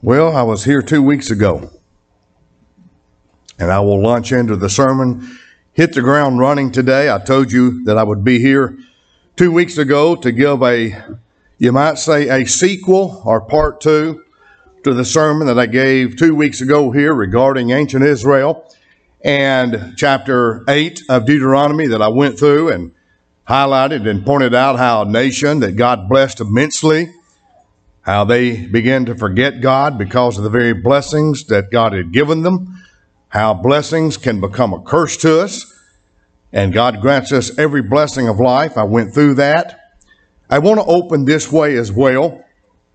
Well, I was here 2 weeks ago, and I will launch into the sermon, hit the ground running today. I told you that I would be here 2 weeks ago to give you might say, a sequel or part two to the sermon that I gave 2 weeks ago here regarding ancient Israel and chapter 8 of Deuteronomy that I went through and highlighted and pointed out how a nation that God blessed immensely, how they began to forget God because of the very blessings that God had given them, how blessings can become a curse to us, and God grants us every blessing of life. I went through that. I want to open this way as well.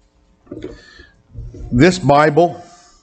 This Bible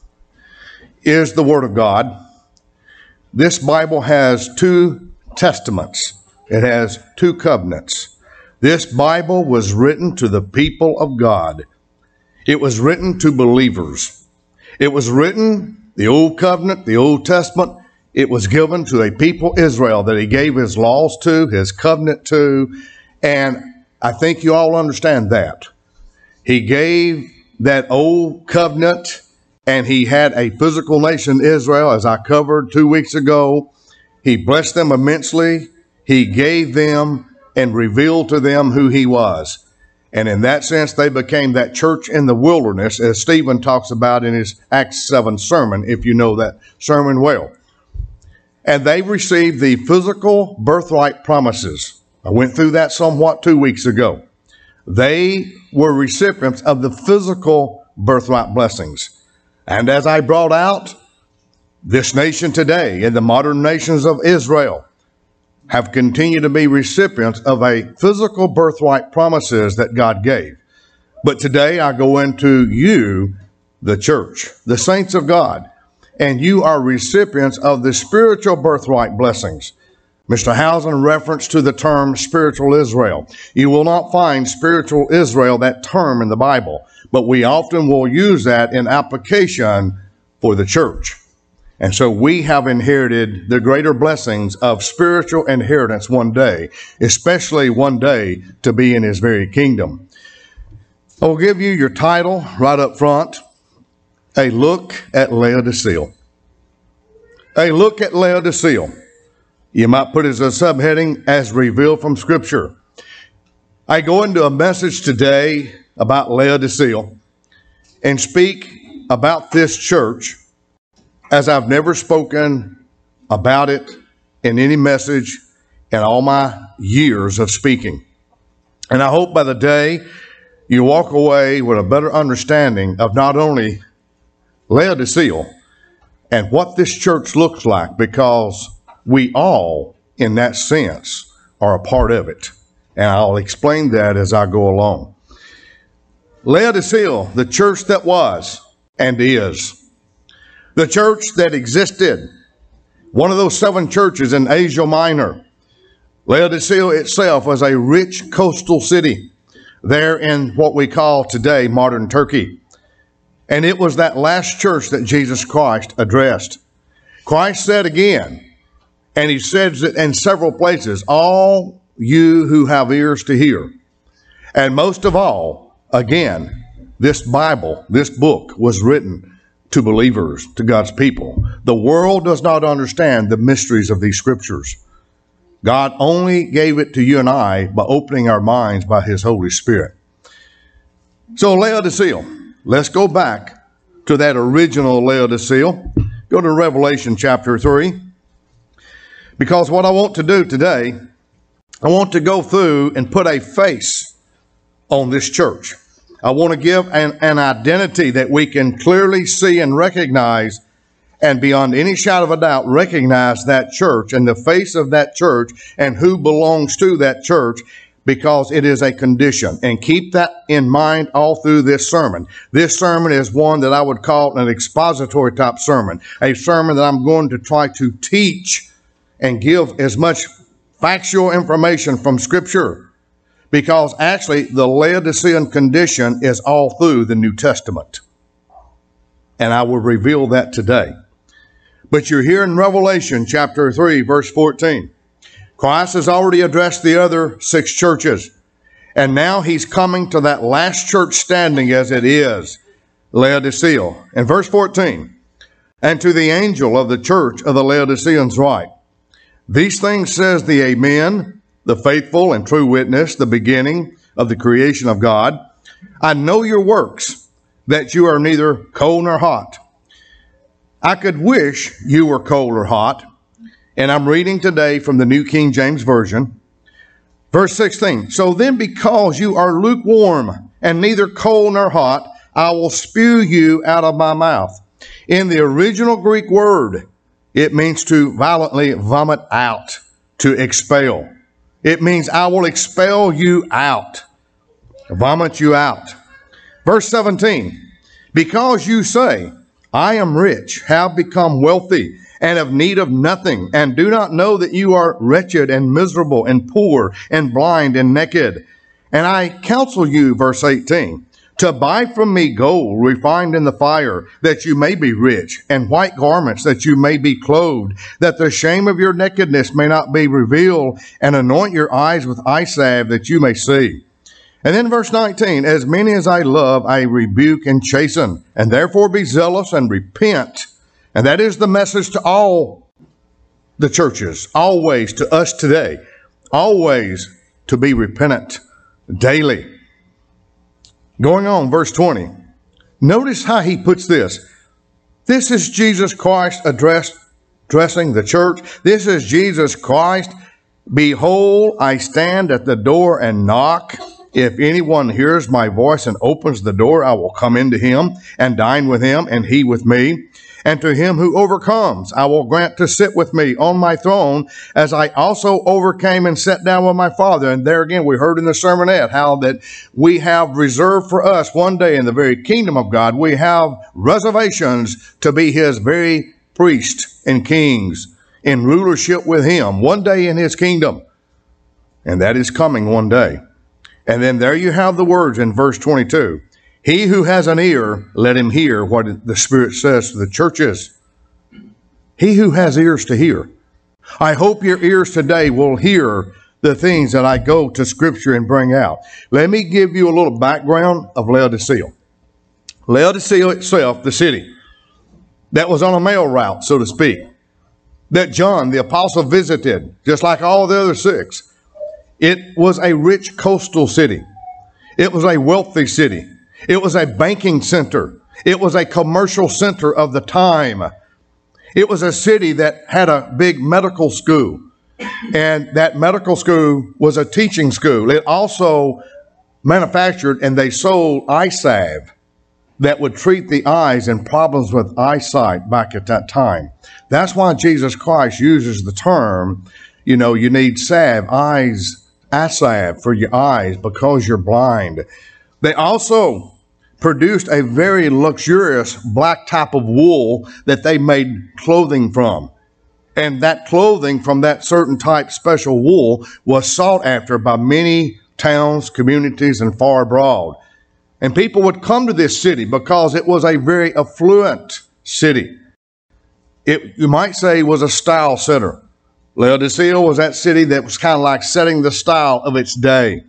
is the Word of God. This Bible has two testaments. It has two covenants. This Bible was written to the people of God. It was written to believers. It was written, the Old Covenant, the Old Testament, it was given to a people, Israel, that he gave his laws to, his covenant to, and I think you all understand that. He gave that old covenant, and he had a physical nation, Israel, as I covered 2 weeks ago. He blessed them immensely. He gave them and revealed to them who he was. And in that sense, they became that church in the wilderness, as Stephen talks about in his Acts 7 sermon, if you know that sermon well. And they received the physical birthright promises. I went through that somewhat 2 weeks ago. They were recipients of the physical birthright blessings. And as I brought out, this nation today and the modern nations of Israel have continued to be recipients of a physical birthright promises that God gave. But today I go into you, the church, the saints of God, and you are recipients of the spiritual birthright blessings. Mr. Housen reference to the term spiritual Israel. You will not find spiritual Israel, that term in the Bible, but we often will use that in application for the church. And so we have inherited the greater blessings of spiritual inheritance one day, especially one day to be in his very kingdom. I'll give you your title right up front, A Look at Laodicea. A Look at Laodicea. You might put it as a subheading, as revealed from Scripture. I go into a message today about Laodicea and speak about this church as I've never spoken about it in any message in all my years of speaking. And I hope by the day you walk away with a better understanding of not only Laodicea and what this church looks like, because we all, in that sense, are a part of it. And I'll explain that as I go along. Laodicea, the church that was and is. The church that existed, one of those 7 churches in Asia Minor. Laodicea itself was a rich coastal city there in what we call today modern Turkey. And it was that last church that Jesus Christ addressed. Christ said again, and he says it in several places, all you who have ears to hear. And most of all, again, this Bible, this book was written to believers, to God's people. The world does not understand the mysteries of these scriptures. God only gave it to you and I by opening our minds by his Holy Spirit. So Laodicea, let's go back to that original Laodicea. Go to Revelation chapter 3. Because what I want to do today, I want to go through and put a face on this church. I want to give an identity that we can clearly see and recognize, and beyond any shadow of a doubt, recognize that church and the face of that church and who belongs to that church, because it is a condition. And keep that in mind all through this sermon. This sermon is one that I would call an expository type sermon, a sermon that I'm going to try to teach and give as much factual information from Scripture, because actually the Laodicean condition is all through the New Testament. And I will reveal that today. But you're here in Revelation chapter 3, verse 14. Christ has already addressed the other 6 churches. And now he's coming to that last church standing as it is. Laodicea. In verse 14, and to the angel of the church of the Laodiceans write, these things says the Amen, the faithful and true witness, the beginning of the creation of God. I know your works, that you are neither cold nor hot. I could wish you were cold or hot. And I'm reading today from the New King James Version. Verse 16, so then because you are lukewarm and neither cold nor hot, I will spew you out of my mouth. In the original Greek word, it means to violently vomit out, to expel. It means I will expel you out, vomit you out. Verse 17, because you say, I am rich, have become wealthy, and have need of nothing, and do not know that you are wretched and miserable and poor and blind and naked. And I counsel you, verse 18, to buy from me gold refined in the fire, that you may be rich, and white garments, that you may be clothed, that the shame of your nakedness may not be revealed, and anoint your eyes with eye salve, that you may see. And then verse 19, as many as I love, I rebuke and chasten, and therefore be zealous and repent. And that is the message to all the churches, always to us today, always to be repentant daily. Going on, verse 20. Notice how he puts this. This is Jesus Christ addressing the church. This is Jesus Christ. Behold, I stand at the door and knock. If anyone hears my voice and opens the door, I will come into him and dine with him and he with me. And to him who overcomes, I will grant to sit with me on my throne, as I also overcame and sat down with my Father. And there again, we heard in the sermonette how that we have reserved for us one day in the very kingdom of God. We have reservations to be his very priests and kings in rulership with him one day in his kingdom. And that is coming one day. And then there you have the words in verse 22. He who has an ear, let him hear what the Spirit says to the churches. He who has ears to hear. I hope your ears today will hear the things that I go to Scripture and bring out. Let me give you a little background of Laodicea. Laodicea itself, the city, that was on a mail route, so to speak, that John the apostle visited, just like all the other six. It was a rich coastal city. It was a wealthy city. It was a banking center. It was a commercial center of the time. It was a city that had a big medical school. And that medical school was a teaching school. It also manufactured and they sold eye salve that would treat the eyes and problems with eyesight back at that time. That's why Jesus Christ uses the term, you need salve, eye salve for your eyes because you're blind. They also produced a very luxurious black type of wool that they made clothing from. And that clothing from that certain type special wool was sought after by many towns, communities, and far abroad. And people would come to this city because it was a very affluent city. It, you might say, was a style setter. Laodicea was that city that was kind of like setting the style of its day.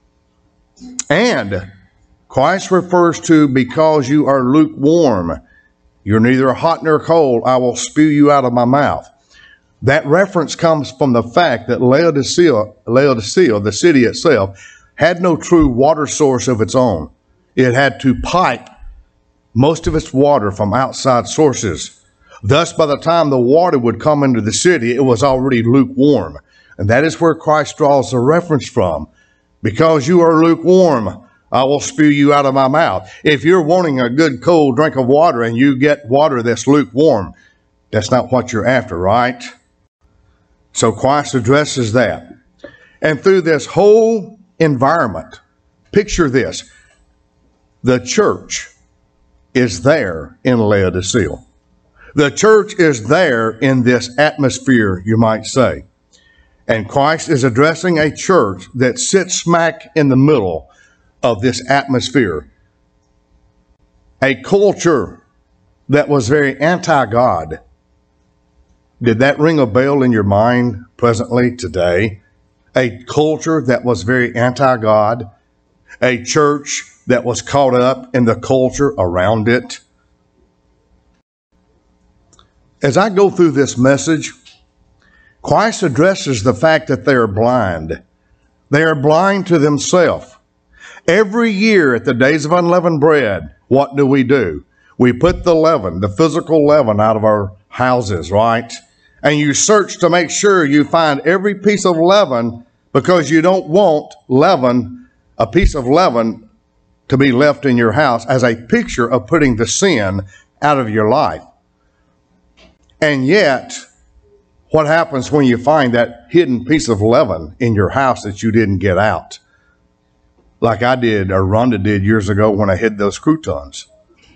And Christ refers to, because you are lukewarm, you're neither hot nor cold, I will spew you out of my mouth. That reference comes from the fact that Laodicea, the city itself, had no true water source of its own. It had to pipe most of its water from outside sources. Thus, by the time the water would come into the city, it was already lukewarm. And that is where Christ draws the reference from. Because you are lukewarm, I will spew you out of my mouth. If you're wanting a good cold drink of water and you get water that's lukewarm, that's not what you're after, right? So Christ addresses that. And through this whole environment, picture this. The church is there in Laodicea. The church is there in this atmosphere, you might say. And Christ is addressing a church that sits smack in the middle of this atmosphere. A culture that was very anti-God. Did that ring a bell in your mind presently today? A culture that was very anti-God. A church that was caught up in the culture around it. As I go through this message, Christ addresses the fact that they are blind. They are blind to themselves. Every year at the Days of Unleavened Bread, what do? We put the leaven, the physical leaven, out of our houses, right? And you search to make sure you find every piece of leaven, because you don't want a piece of leaven to be left in your house as a picture of putting the sin out of your life. And yet, what happens when you find that hidden piece of leaven in your house that you didn't get out? Like I did, or Rhonda did years ago when I hid those croutons.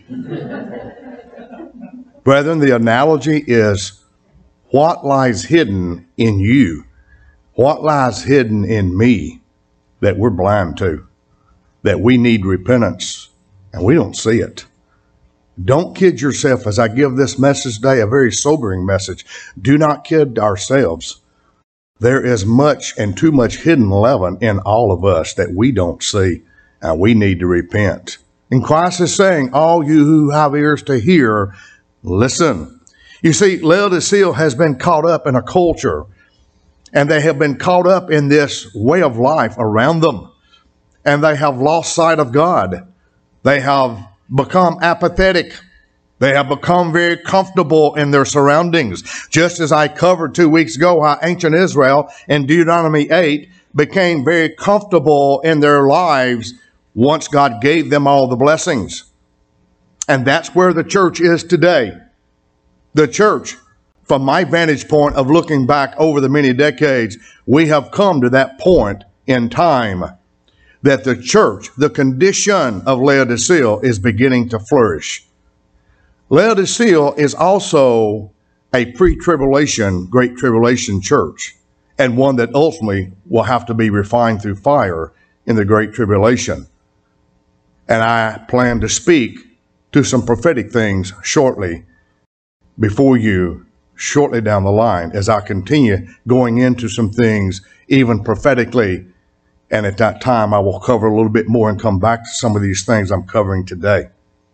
Brethren, the analogy is what lies hidden in you, what lies hidden in me that we're blind to, that we need repentance, and we don't see it. Don't kid yourself as I give this message today, a very sobering message. Do not kid ourselves. There is much and too much hidden leaven in all of us that we don't see, and we need to repent. And Christ is saying, all you who have ears to hear, listen. You see, Laodicea has been caught up in a culture, and they have been caught up in this way of life around them, and they have lost sight of God. They have become apathetic. They have become very comfortable in their surroundings. Just as I covered 2 weeks ago how ancient Israel in Deuteronomy 8 became very comfortable in their lives once God gave them all the blessings. And that's where the church is today. The church, from my vantage point of looking back over the many decades, we have come to that point in time that the church, the condition of Laodicea, is beginning to flourish. Laodicea is also a pre-tribulation, great tribulation church, and one that ultimately will have to be refined through fire in the great tribulation. And I plan to speak to some prophetic things shortly before you, shortly down the line, as I continue going into some things even prophetically. And at that time, I will cover a little bit more and come back to some of these things I'm covering today.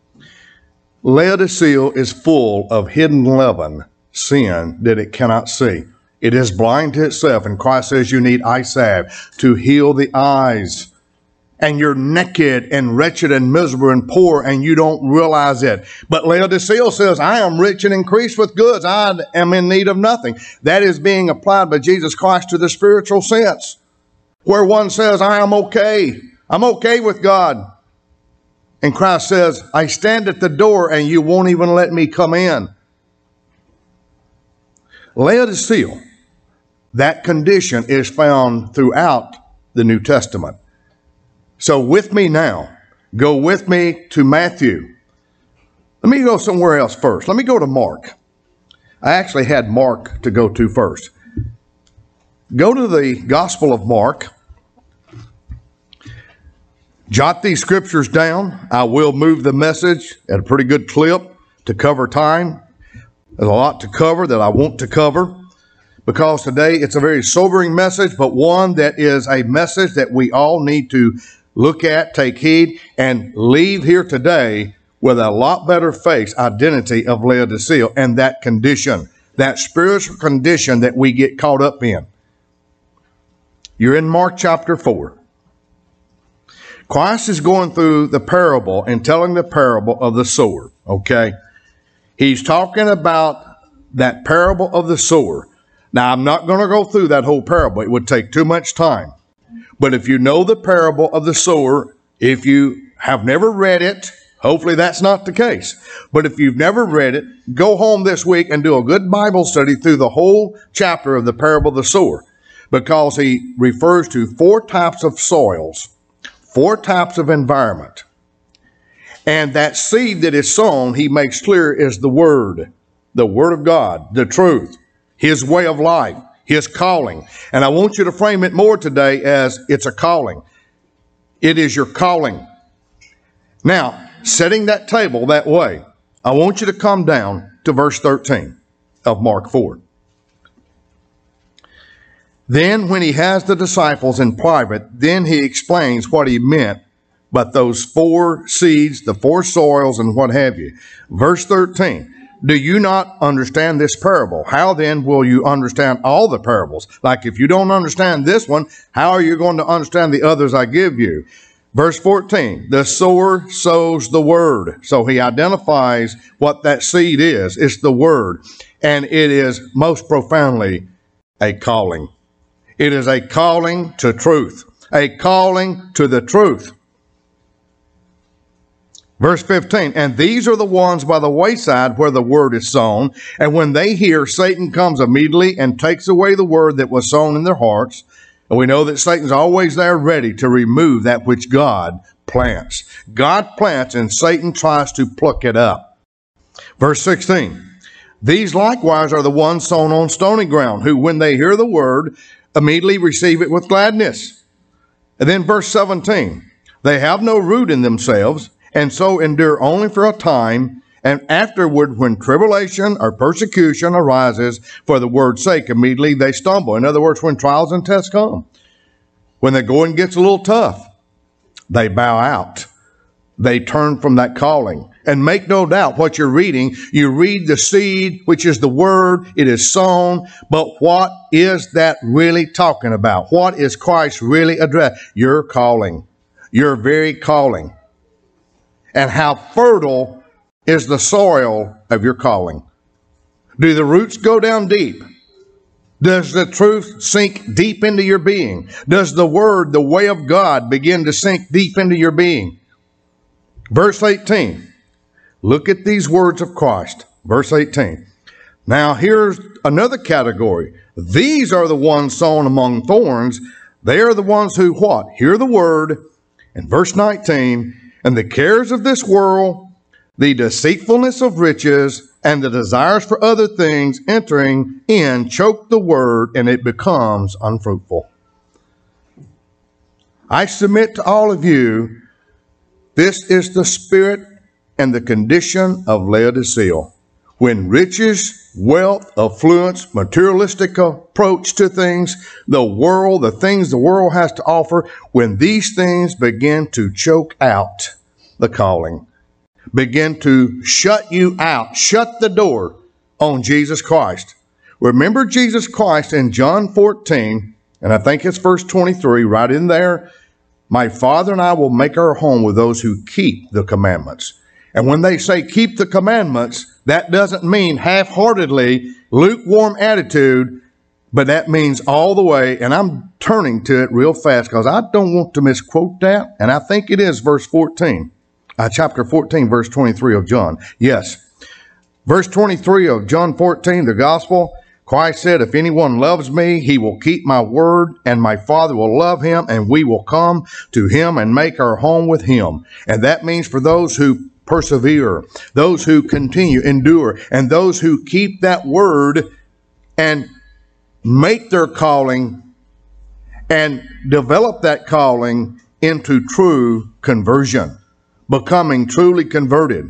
Laodicea is full of hidden leaven, sin that it cannot see. It is blind to itself, and Christ says you need eye salve to heal the eyes. And you're naked and wretched and miserable and poor, and you don't realize it. But Laodicea says, I am rich and increased with goods. I am in need of nothing. That is being applied by Jesus Christ to the spiritual sense, where one says, I am okay. I'm okay with God. And Christ says, I stand at the door and you won't even let me come in. Laodicea, that condition is found throughout the New Testament. So with me now, go with me to Matthew. Let me go somewhere else first. Let me go to Mark. I actually had Mark to go to first. Go to the Gospel of Mark. Jot these scriptures down. I will move the message at a pretty good clip to cover time. There's a lot to cover that I want to cover, because today it's a very sobering message, but one that is a message that we all need to look at, take heed, and leave here today with a lot better face identity of Laodicea and that condition, that spiritual condition that we get caught up in. You're in Mark chapter 4. Christ is going through the parable and telling the parable of the sower, okay? He's talking about that parable of the sower. Now, I'm not going to go through that whole parable. It would take too much time. But if you know the parable of the sower, if you have never read it, hopefully that's not the case. But if you've never read it, go home this week and do a good Bible study through the whole chapter of the parable of the sower, because he refers to 4 types of soils, 4 types of environment. And that seed that is sown, he makes clear, is the Word of God, the truth, His way of life, His calling. And I want you to frame it more today as it's a calling. It is your calling. Now, setting that table that way, I want you to come down to verse 13 of Mark 4. Then when he has the disciples in private, then he explains what he meant but those four seeds, the four soils, and what have you. Verse 13, do you not understand this parable? How then will you understand all the parables? Like if you don't understand this one, how are you going to understand the others I give you? Verse 14, the sower sows the word. So he identifies what that seed is. It's the word. And it is most profoundly a calling. It is a calling to truth, a calling to the truth. Verse 15, and these are the ones by the wayside where the word is sown. And when they hear, Satan comes immediately and takes away the word that was sown in their hearts. And we know that Satan's always there ready to remove that which God plants. God plants and Satan tries to pluck it up. Verse 16, these likewise are the ones sown on stony ground, who when they hear the word, immediately receive it with gladness. And then verse 17, they have no root in themselves, and so endure only for a time, and afterward, when tribulation or persecution arises for the word's sake, immediately they stumble. In other words, when trials and tests come, when the going gets a little tough, they bow out. They turn from that calling. And make no doubt what you're reading, you read the seed, which is the word, it is sown, but what is that really talking about? What is Christ really addressing? Your calling, your very calling. And how fertile is the soil of your calling? Do the roots go down deep? Does the truth sink deep into your being? Does the word, the way of God, begin to sink deep into your being? Verse 18. Look at these words of Christ. Verse 18. Now here's another category. These are the ones sown among thorns. They are the ones who what? Hear the word. And verse 19. And the cares of this world, the deceitfulness of riches, and the desires for other things entering in choke the word, and it becomes unfruitful. I submit to all of you, this is the spirit and the condition of Laodicea. When riches, wealth, affluence, materialistic approach to things, the world, the things the world has to offer, when these things begin to choke out the calling, begin to shut you out, shut the door on Jesus Christ. Remember Jesus Christ in John 14, and I think it's verse 23, right in there. My Father and I will make our home with those who keep the commandments. And when they say keep the commandments, that doesn't mean half-heartedly, lukewarm attitude, but that means all the way. And I'm turning to it real fast because I don't want to misquote that. And I think it is verse 14, chapter 14, verse 23 of John. Yes. Verse 23 of John 14, the gospel, Christ said, if anyone loves me, he will keep my word, and my Father will love him, and we will come to him and make our home with him. And that means for those who persevere, those who continue, endure, and those who keep that word and make their calling and develop that calling into true conversion, becoming truly converted.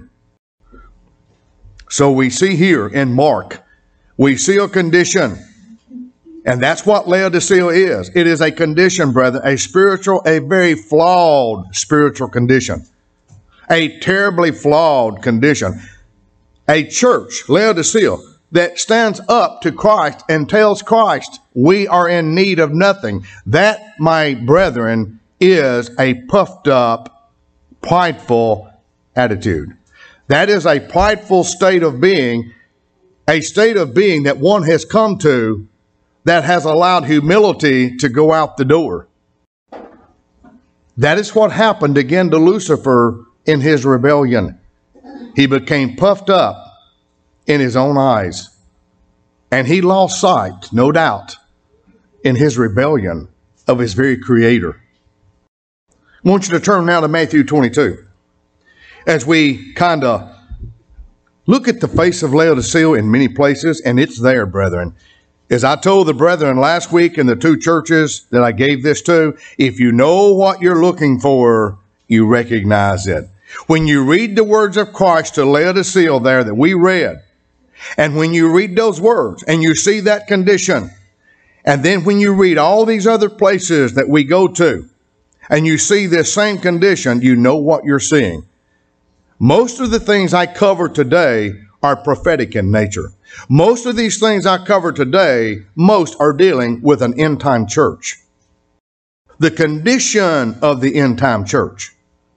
So we see here in Mark, we see a condition, and that's what Laodicea is. It is a condition, brethren, a very flawed spiritual condition. A terribly flawed condition. A church, Laodicea, that stands up to Christ and tells Christ, we are in need of nothing. That, my brethren, is a puffed up, prideful attitude. That is a prideful state of being, a state of being that one has come to that has allowed humility to go out the door. That is what happened again to Lucifer in his rebellion. He became puffed up in his own eyes. And he lost sight, no doubt, in his rebellion of his very creator. I want you to turn now to Matthew 22. As we kind of look at the face of Laodicea in many places, and it's there, brethren. As I told the brethren last week in the two churches that I gave this to, if you know what you're looking for, you recognize it. When you read the words of Christ to Laodicea there that we read, and when you read those words and you see that condition, and then when you read all these other places that we go to, and you see this same condition, you know what you're seeing. Most of the things I cover today are prophetic in nature. Most of these things I cover today, most are dealing with an end-time church. The condition of the end-time church.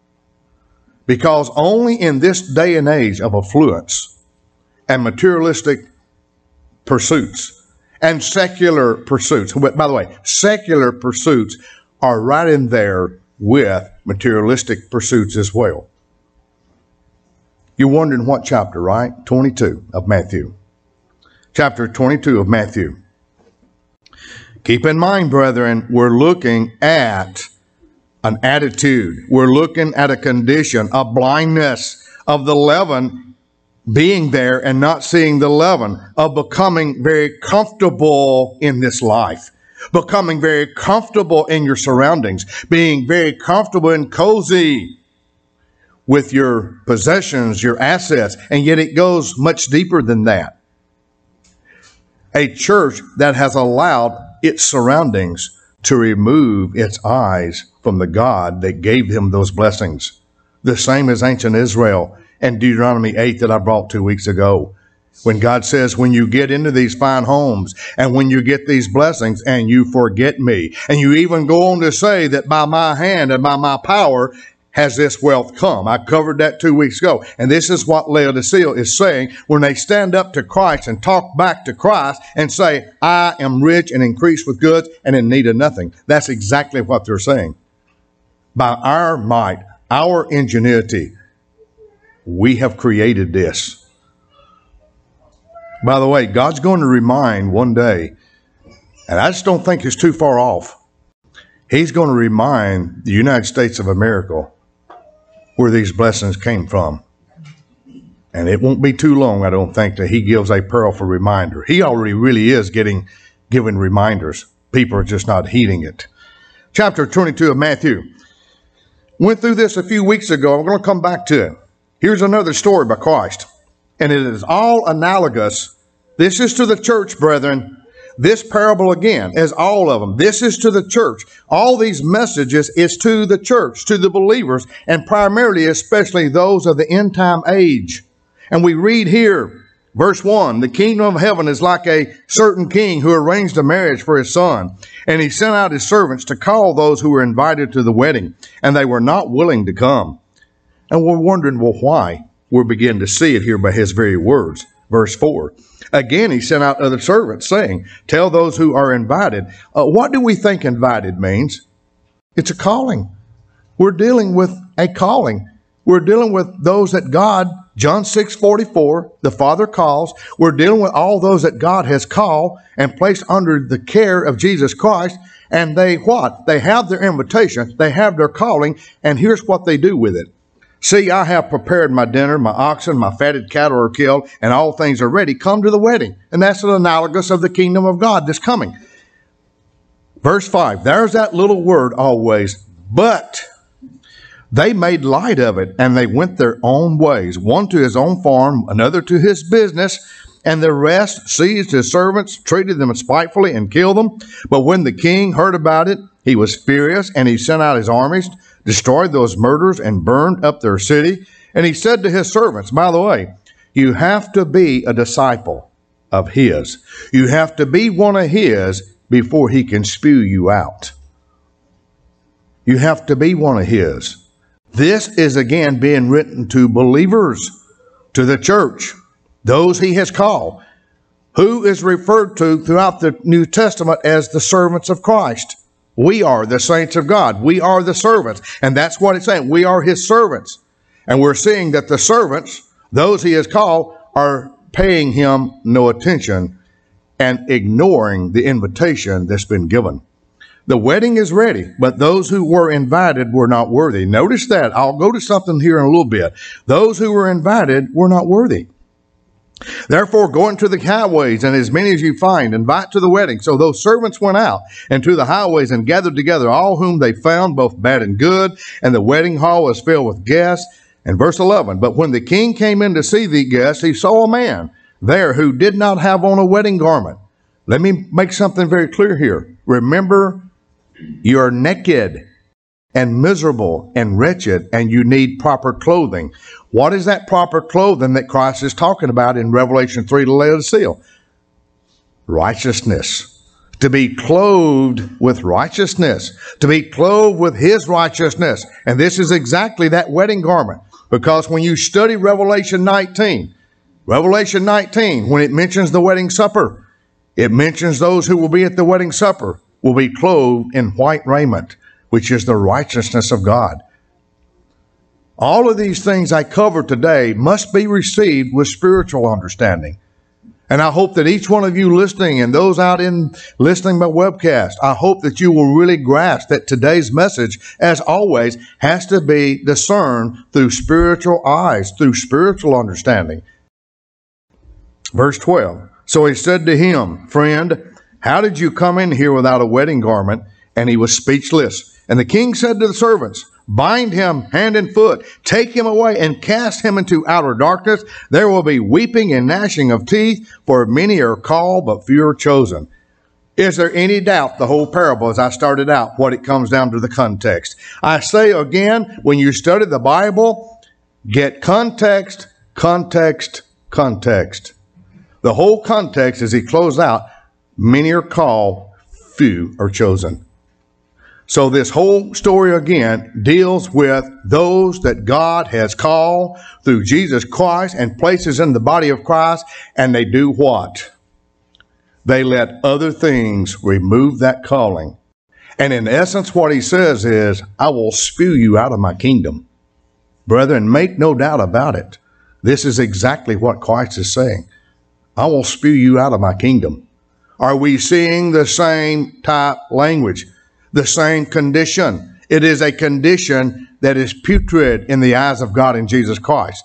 Because only in this day and age of affluence and materialistic pursuits and secular pursuits, by the way, secular pursuits are right in there with materialistic pursuits as well. You're wondering what chapter, right? 22 of Matthew. Chapter 22 of Matthew. Keep in mind, brethren, we're looking at an attitude. We're looking at a condition, a blindness of the leaven being there and not seeing the leaven, of becoming very comfortable in this life, becoming very comfortable in your surroundings, being very comfortable and cozy with your possessions, your assets, and yet it goes much deeper than that. A church that has allowed its surroundings to remove its eyes from the God that gave them those blessings. The same as ancient Israel and Deuteronomy 8 that I brought 2 weeks ago. When God says, when you get into these fine homes and when you get these blessings and you forget me, and you even go on to say that by my hand and by my power has this wealth come. I covered that 2 weeks ago. And this is what Laodicea is saying when they stand up to Christ and talk back to Christ and say, I am rich and increased with goods and in need of nothing. That's exactly what they're saying. By our might, our ingenuity, we have created this. By the way, God's going to remind one day, and I just don't think it's too far off, He's going to remind the United States of America where these blessings came from. And it won't be too long, I don't think, that He gives a powerful reminder. He already really is giving reminders. People are just not heeding it. Chapter 22 of Matthew. Went through this a few weeks ago. I'm going to come back to it. Here's another story by Christ. And it is all analogous. This is to the church, brethren. This parable again is all of them. This is to the church. All these messages is to the church, to the believers, and primarily, especially those of the end time age. And we read here, verse 1, the kingdom of heaven is like a certain king who arranged a marriage for his son. And he sent out his servants to call those who were invited to the wedding, and they were not willing to come. And we're wondering, well, why? We'll begin to see it here by his very words. Verse 4. Again, he sent out other servants, saying, tell those who are invited. What do we think invited means? It's a calling. We're dealing with a calling. We're dealing with those that God, John 6:44, the Father calls. We're dealing with all those that God has called and placed under the care of Jesus Christ. And they what? They have their invitation. They have their calling. And here's what they do with it. See, I have prepared my dinner, my oxen, my fatted cattle are killed, and all things are ready. Come to the wedding. And that's an analogous of the kingdom of God that's coming. Verse 5, there's that little word always, but they made light of it, and they went their own ways, one to his own farm, another to his business, and the rest seized his servants, treated them spitefully, and killed them. But when the king heard about it, he was furious, and he sent out his armies, destroyed those murderers, and burned up their city. And he said to his servants, by the way, you have to be a disciple of his. You have to be one of his before he can spew you out. You have to be one of his. This is again being written to believers, to the church, those he has called, who is referred to throughout the New Testament as the servants of Christ. We are the saints of God. We are the servants. And that's what it's saying. We are his servants. And we're seeing that the servants, those he has called, are paying him no attention and ignoring the invitation that's been given. The wedding is ready, but those who were invited were not worthy. Notice that. I'll go to something here in a little bit. Those who were invited were not worthy. Therefore, go into the highways, and as many as you find, invite to the wedding. So those servants went out into the highways and gathered together all whom they found, both bad and good, and the wedding hall was filled with guests. And verse 11, but when the king came in to see the guests, he saw a man there who did not have on a wedding garment. Let me make something very clear here. Remember, you're naked. and miserable and wretched, and you need proper clothing. What is that proper clothing that Christ is talking about in Revelation 3 to Laodicea? Righteousness. To be clothed with righteousness. To be clothed with His righteousness. And this is exactly that wedding garment. Because when you study Revelation 19, when it mentions the wedding supper, it mentions those who will be at the wedding supper will be clothed in white raiment, which is the righteousness of God. All of these things I cover today must be received with spiritual understanding. And I hope that each one of you listening and those out in listening by webcast, I hope that you will really grasp that today's message, as always, has to be discerned through spiritual eyes, through spiritual understanding. Verse 12. So he said to him, Friend, how did you come in here without a wedding garment? And he was speechless. And the king said to the servants, Bind him hand and foot, take him away, and cast him into outer darkness. There will be weeping and gnashing of teeth, for many are called, but few are chosen. Is there any doubt the whole parable, as I started out, what it comes down to the context? I say again, when you study the Bible, get context, context, context. The whole context, as he closed out, many are called, few are chosen. So this whole story again deals with those that God has called through Jesus Christ and places in the body of Christ, and they do what? They let other things remove that calling. And in essence, what he says is, I will spew you out of my kingdom. Brethren, make no doubt about it. This is exactly what Christ is saying. I will spew you out of my kingdom. Are we seeing the same type language? The same condition. It is a condition that is putrid in the eyes of God in Jesus Christ.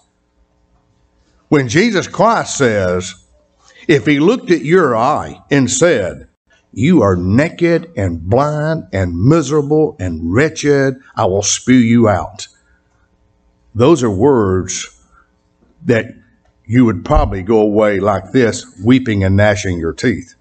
When Jesus Christ says, if he looked at your eye and said, you are naked and blind and miserable and wretched, I will spew you out. Those are words that you would probably go away like this, weeping and gnashing your teeth.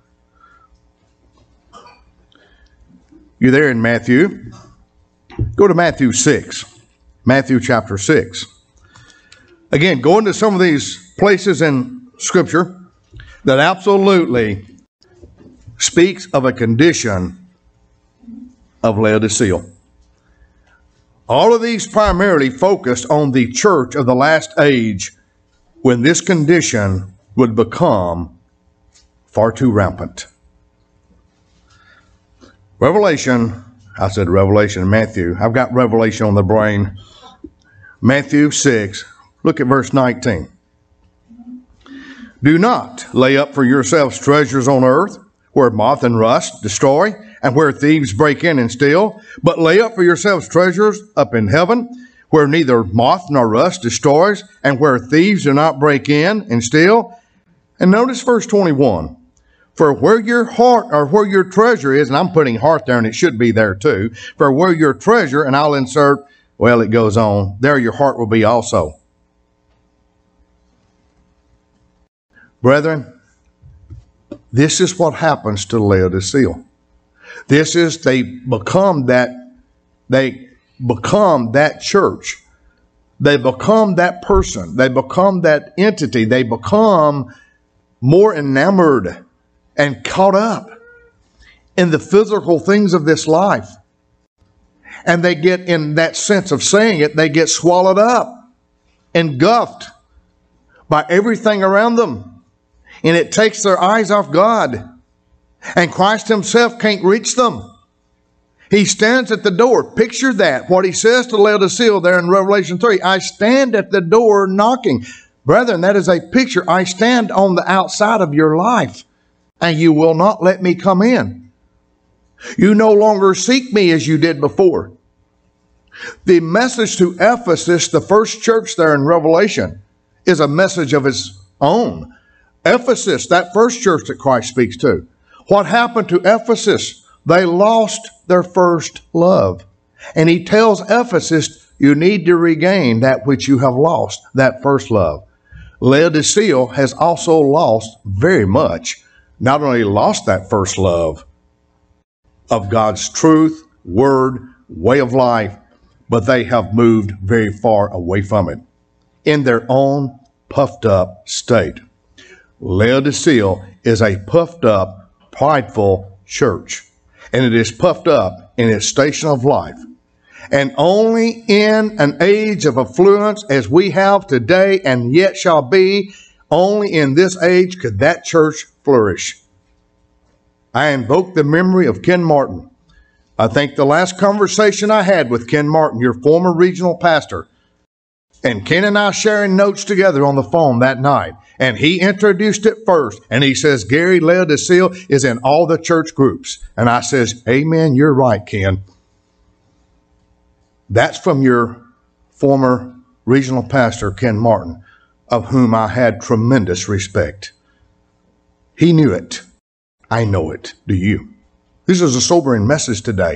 You're there in Matthew. Go to Matthew 6. Matthew chapter 6. Again, go into some of these places in Scripture that absolutely speaks of a condition of Laodicea. All of these primarily focused on the church of the last age when this condition would become far too rampant. Revelation, Matthew. I've got Revelation on the brain. Matthew 6, look at verse 19. Do not lay up for yourselves treasures on earth, where moth and rust destroy, and where thieves break in and steal, but lay up for yourselves treasures up in heaven, where neither moth nor rust destroys, and where thieves do not break in and steal. And notice verse 21. For where your heart or where your treasure is, and I'm putting heart there and it should be there too. For where your treasure, and I'll insert, well, it goes on, there your heart will be also. Brethren, this is what happens to Laodicea. This is, they become that church. They become that person. They become that entity. They become more enamored and caught up in the physical things of this life. And they get, in that sense of saying it, they get swallowed up, engulfed by everything around them. And it takes their eyes off God. And Christ himself can't reach them. He stands at the door. Picture that, what he says to Laodicea there in Revelation 3. I stand at the door knocking. Brethren, that is a picture. I stand on the outside of your life, and you will not let me come in. You no longer seek me as you did before. The message to Ephesus, the first church there in Revelation, is a message of its own. Ephesus, that first church that Christ speaks to. What happened to Ephesus? They lost their first love. And he tells Ephesus, you need to regain that which you have lost, that first love. Laodicea has also lost very much. Not only lost that first love of God's truth, word, way of life, but they have moved very far away from it in their own puffed up state. Laodicea is a puffed up, prideful church, and it is puffed up in its station of life. And only in an age of affluence as we have today and yet shall be, only in this age could that church flourish. I invoke the memory of Ken Martin. I think the last conversation I had with Ken Martin, your former regional pastor, and Ken and I sharing notes together on the phone that night, and he introduced it first, and he says, Gary, Laodicea is in all the church groups. And I says, amen, you're right, Ken. That's from your former regional pastor, Ken Martin, of whom I had tremendous respect. He knew it. I know it. Do you? This is a sobering message today.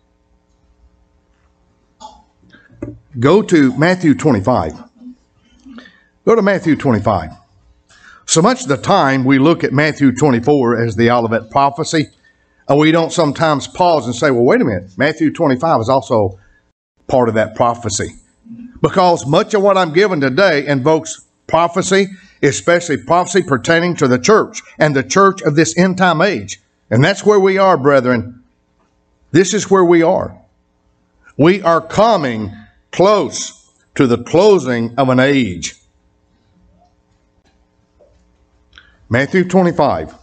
Go to Matthew 25. Go to Matthew 25. So much of the time we look at Matthew 24 as the Olivet prophecy, and we don't sometimes pause and say, well, wait a minute, Matthew 25 is also part of that prophecy. Because much of what I'm given today invokes prophecy, especially prophecy pertaining to the church and the church of this end time age. And that's where we are, brethren. This is where we are. We are coming close to the closing of an age. Matthew 25.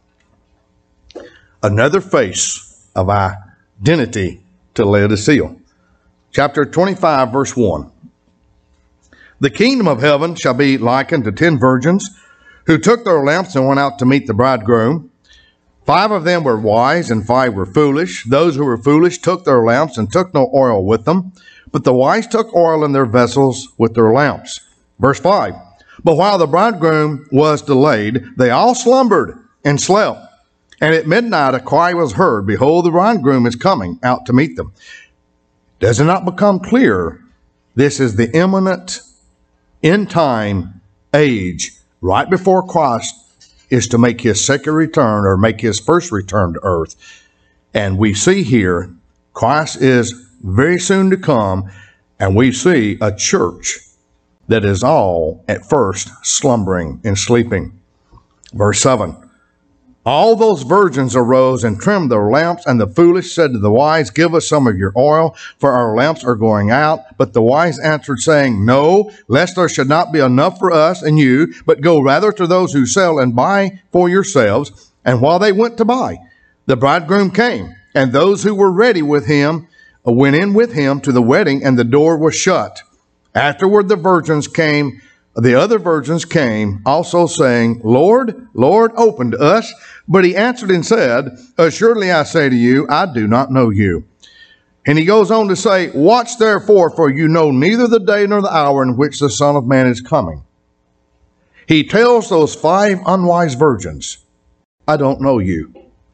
Another face of identity to Laodicea. Chapter 25, verse 1. The kingdom of heaven shall be likened to 10 virgins who took their lamps and went out to meet the bridegroom. 5 of them were wise and 5 were foolish. Those who were foolish took their lamps and took no oil with them, but the wise took oil in their vessels with their lamps. Verse 5. But while the bridegroom was delayed, they all slumbered and slept. And at midnight a cry was heard, behold, the bridegroom is coming out to meet them. Does it not become clear this is the imminent end time age right before Christ is to make his second return or make his first return to earth? And we see here Christ is very soon to come, and we see a church that is all at first slumbering and sleeping. Verse 7. All those virgins arose and trimmed their lamps, and the foolish said to the wise, give us some of your oil, for our lamps are going out. But the wise answered, saying, no, lest there should not be enough for us and you, but go rather to those who sell and buy for yourselves. And while they went to buy, the bridegroom came, and those who were ready with him went in with him to the wedding, and the door was shut. Afterward the other virgins came also, saying, Lord, Lord, open to us. But he answered and said, assuredly I say to you, I do not know you. And he goes on to say, watch therefore, for you know neither the day nor the hour in which the Son of Man is coming. He tells those 5 unwise virgins, I don't know you.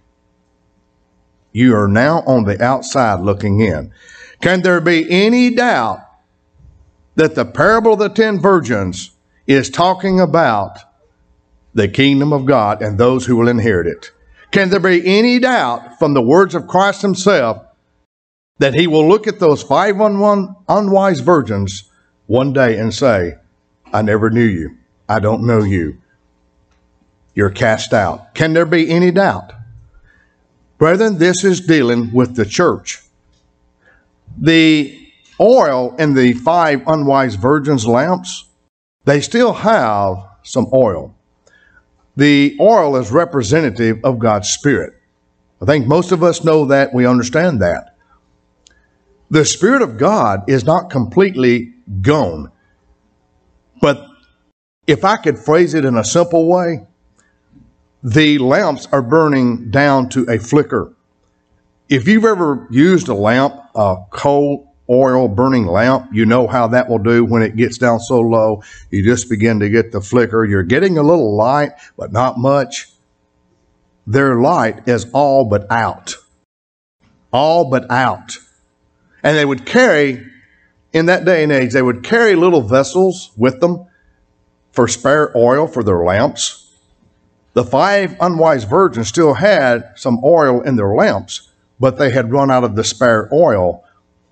You are now on the outside looking in. Can there be any doubt that the parable of the 10 virgins is talking about the kingdom of God and those who will inherit it? Can there be any doubt from the words of Christ himself that he will look at those 5 unwise virgins one day and say, I never knew you. I don't know you. You're cast out. Can there be any doubt? Brethren, this is dealing with the church. The oil in the 5 unwise virgins' lamps, they still have some oil. The oil is representative of God's Spirit. I think most of us know that. We understand that. The Spirit of God is not completely gone. But if I could phrase it in a simple way, the lamps are burning down to a flicker. If you've ever used a lamp, a coal oil burning lamp, you know how that will do when it gets down so low. You just begin to get the flicker. You're getting a little light, but not much. Their light is all but out. All but out. And they would carry, in that day and age, they would carry little vessels with them for spare oil for their lamps. The 5 unwise virgins still had some oil in their lamps, but they had run out of the spare oil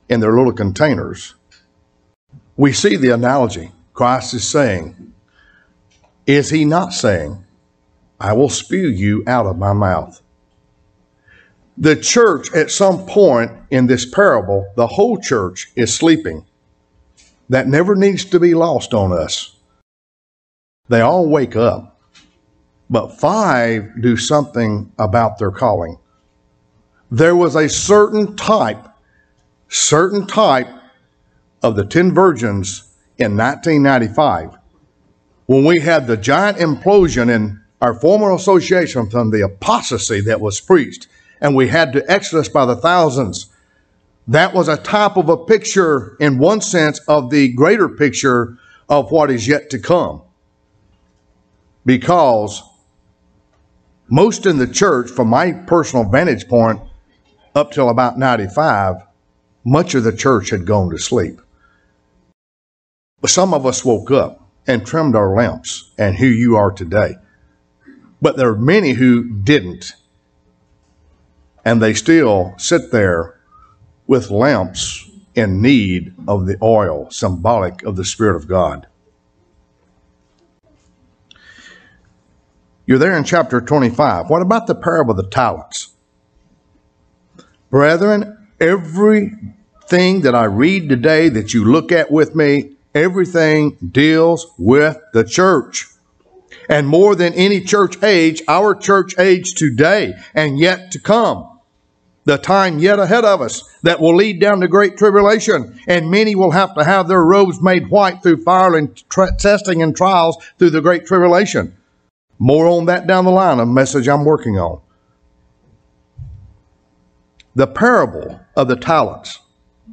in their little containers. We see the analogy. Christ is saying, is he not saying, I will spew you out of my mouth? The church, at some point in this parable, the whole church is sleeping. That never needs to be lost on us. They all wake up, but 5 do something about their calling. There was a certain type of the 10 virgins in 1995 when we had the giant implosion in our former association from the apostasy that was preached, and we had to exodus by the thousands. That was a type of a picture, in one sense, of the greater picture of what is yet to come. Because most in the church, from my personal vantage point, up till about 95, much of the church had gone to sleep. But some of us woke up and trimmed our lamps, and here you are today. But there are many who didn't. And they still sit there with lamps in need of the oil, symbolic of the Spirit of God. You're there in chapter 25. What about the parable of the talents? Brethren, everything that I read today that you look at with me, everything deals with the church. And more than any church age, our church age today and yet to come. The time yet ahead of us that will lead down to great tribulation. And many will have to have their robes made white through fire and testing and trials through the great tribulation. More on that down the line, a message I'm working on. The parable of the talents.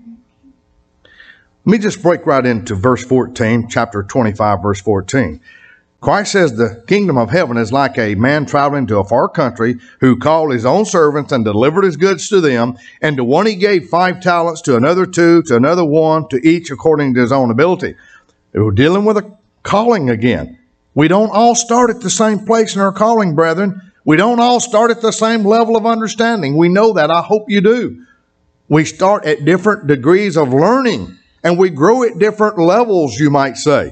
Let me just break right into verse 14, chapter 25, verse 14. Christ says the kingdom of heaven is like a man traveling to a far country who called his own servants and delivered his goods to them. And to one he gave 5 talents, to another 2, to another 1, to each according to his own ability. We're dealing with a calling again. We don't all start at the same place in our calling, brethren. We don't all start at the same level of understanding. We know that. I hope you do. We start at different degrees of learning, and we grow at different levels, you might say.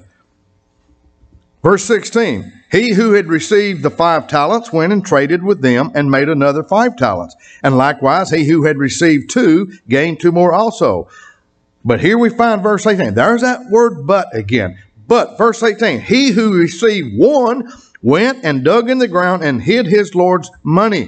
Verse 16, he who had received the 5 talents went and traded with them and made another 5 talents. And likewise, he who had received 2 gained 2 more also. But here we find verse 18. There's that word but again. But, verse 18, he who received 1 went and dug in the ground and hid his Lord's money.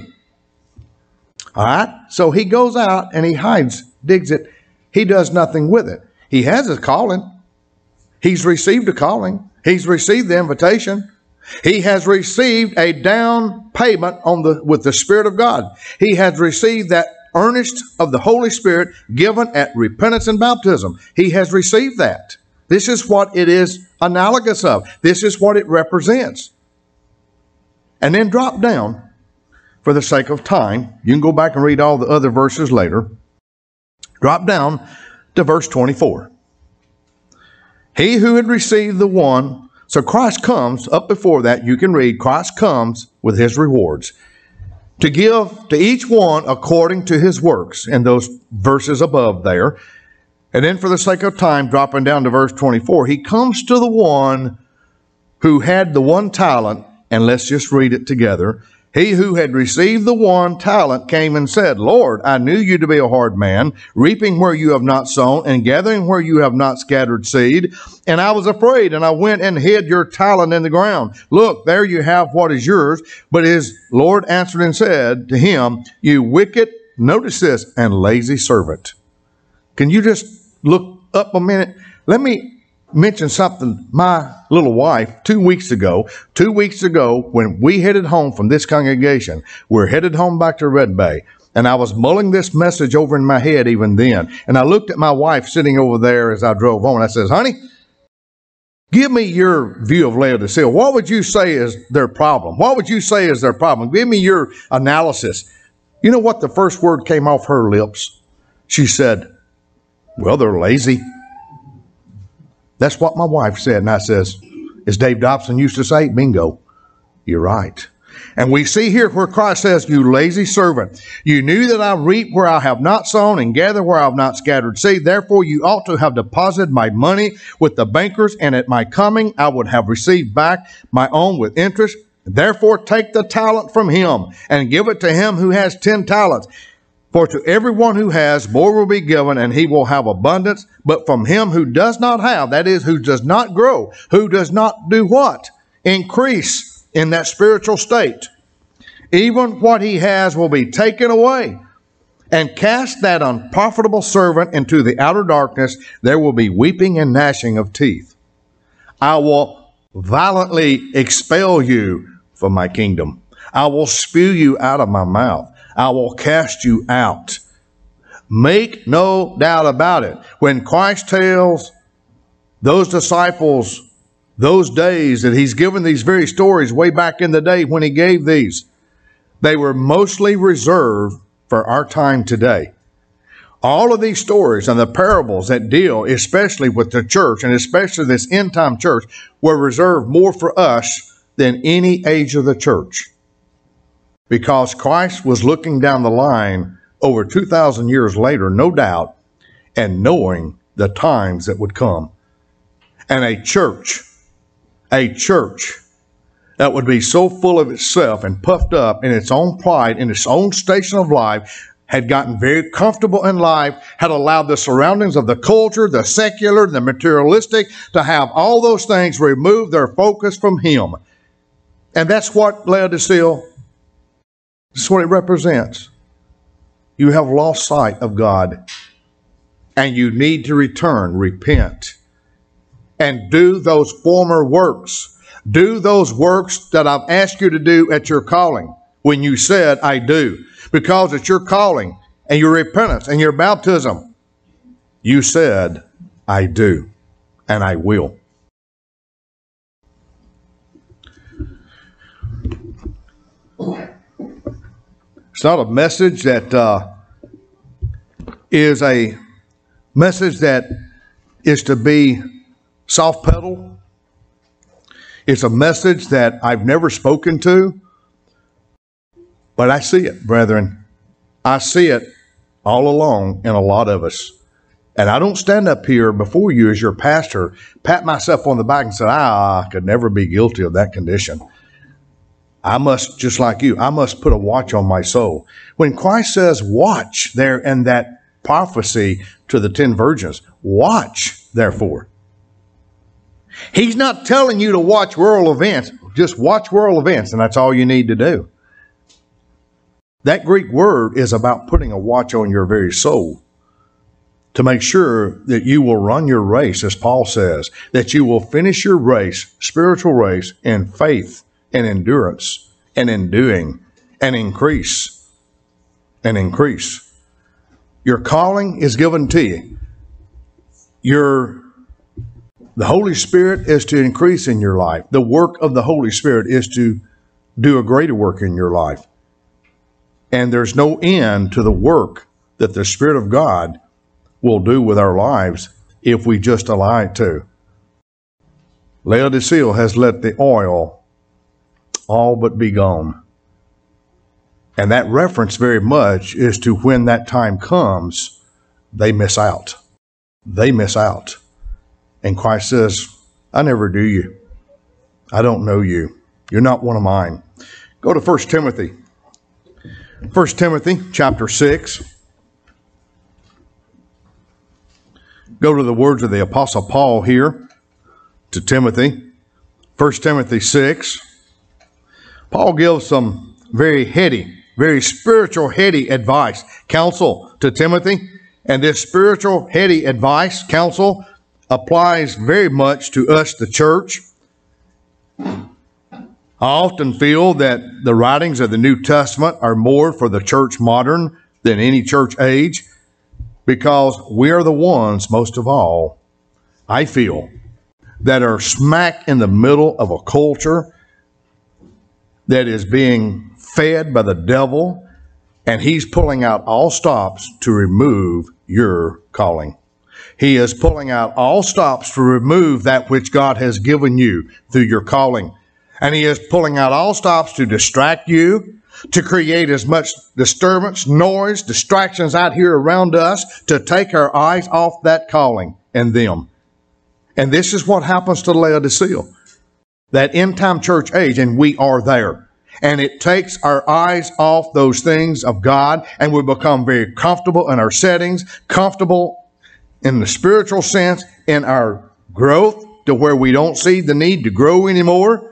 All right, so he goes out and he hides, digs it. He does nothing with it. He has his calling. He's received a calling. He's received the invitation. He has received a down payment with the Spirit of God. He has received that earnest of the Holy Spirit given at repentance and baptism. He has received that. This is what it is analogous of. This is what it represents. And then drop down, for the sake of time. You can go back and read all the other verses later. Drop down to verse 24. He who had received the 1, so Christ comes, up before that you can read, Christ comes with his rewards to give to each one according to his works in those verses above there. And then for the sake of time, dropping down to verse 24, he comes to the one who had the 1 talent, and let's just read it together. He who had received the 1 talent came and said, Lord, I knew you to be a hard man, reaping where you have not sown and gathering where you have not scattered seed. And I was afraid, and I went and hid your talent in the ground. Look, there you have what is yours. But his Lord answered and said to him, you wicked, notice this, and lazy servant. Can you just look up a minute? Let me mention something. My little wife, 2 weeks ago, when we headed home from this congregation, we're headed home back to Red Bay. And I was mulling this message over in my head even then. And I looked at my wife sitting over there as I drove home. And I says, honey, give me your view of Laodicea. What would you say is their problem? What would you say is their problem? Give me your analysis. You know what the first word came off her lips? She said, well, they're lazy. That's what my wife said. And I says, as Dave Dobson used to say, bingo, you're right. And we see here where Christ says, you lazy servant, you knew that I reap where I have not sown and gather where I have not scattered seed. Therefore you ought to have deposited my money with the bankers, and at my coming I would have received back my own with interest. Therefore take the talent from him and give it to him who has 10 talents. For to everyone who has, more will be given, and he will have abundance. But from him who does not have, that is, who does not grow, who does not do what? Increase in that spiritual state. Even what he has will be taken away. And cast that unprofitable servant into the outer darkness. There will be weeping and gnashing of teeth. I will violently expel you from my kingdom. I will spew you out of my mouth. I will cast you out. Make no doubt about it. When Christ tells those disciples those days that he's given these very stories way back in the day when he gave these, they were mostly reserved for our time today. All of these stories and the parables that deal especially with the church, and especially this end time church, were reserved more for us than any age of the church. Because Christ was looking down the line over 2,000 years later, no doubt, and knowing the times that would come. And a church that would be so full of itself and puffed up in its own pride, in its own station of life, had gotten very comfortable in life, had allowed the surroundings of the culture, the secular, the materialistic, to have all those things remove their focus from him. And that's what Laodicea, that's what it represents. You have lost sight of God, and you need to return, repent, and do those former works. Do those works that I've asked you to do at your calling when you said, I do. Because it's your calling and your repentance and your baptism. You said, I do, and I will. It's not a message that is a message that is to be soft-pedaled. It's a message that I've never spoken to, but I see it, brethren. I see it all along in a lot of us. And I don't stand up here before you as your pastor, pat myself on the back and say, I could never be guilty of that condition. I must, just like you, I must put a watch on my soul. When Christ says watch there in that prophecy to the 10 virgins, watch therefore. He's not telling you to watch world events. Just watch world events, and that's all you need to do. That Greek word is about putting a watch on your very soul to make sure that you will run your race, as Paul says, that you will finish your race, spiritual race, in faith and endurance and in doing and increase and increase. Your calling is given to you. The Holy Spirit is to increase in your life. The work of the Holy Spirit is to do a greater work in your life. And there's no end to the work that the Spirit of God will do with our lives if we just allow it to. Laodicea has let the oil all but be gone. And that reference very much is to when that time comes, they miss out. They miss out. And Christ says, I never do you. I don't know you. You're not one of mine. Go to 1 Timothy. 1 Timothy chapter 6. Go to the words of the Apostle Paul here to Timothy. 1 Timothy 6. Paul gives some very heady, very spiritual, heady advice, counsel to Timothy. And this spiritual, heady advice, counsel, applies very much to us, the church. I often feel that the writings of the New Testament are more for the church modern than any church age, because we are the ones, most of all, I feel, that are smack in the middle of a culture that is being fed by the devil, and he's pulling out all stops to remove your calling. He is pulling out all stops to remove that which God has given you through your calling. And he is pulling out all stops to distract you, to create as much disturbance, noise, distractions out here around us, to take our eyes off that calling and them. And this is what happens to Laodicea, that end-time church age, and we are there. And it takes our eyes off those things of God, and we become very comfortable in our settings, comfortable in the spiritual sense, in our growth, to where we don't see the need to grow anymore.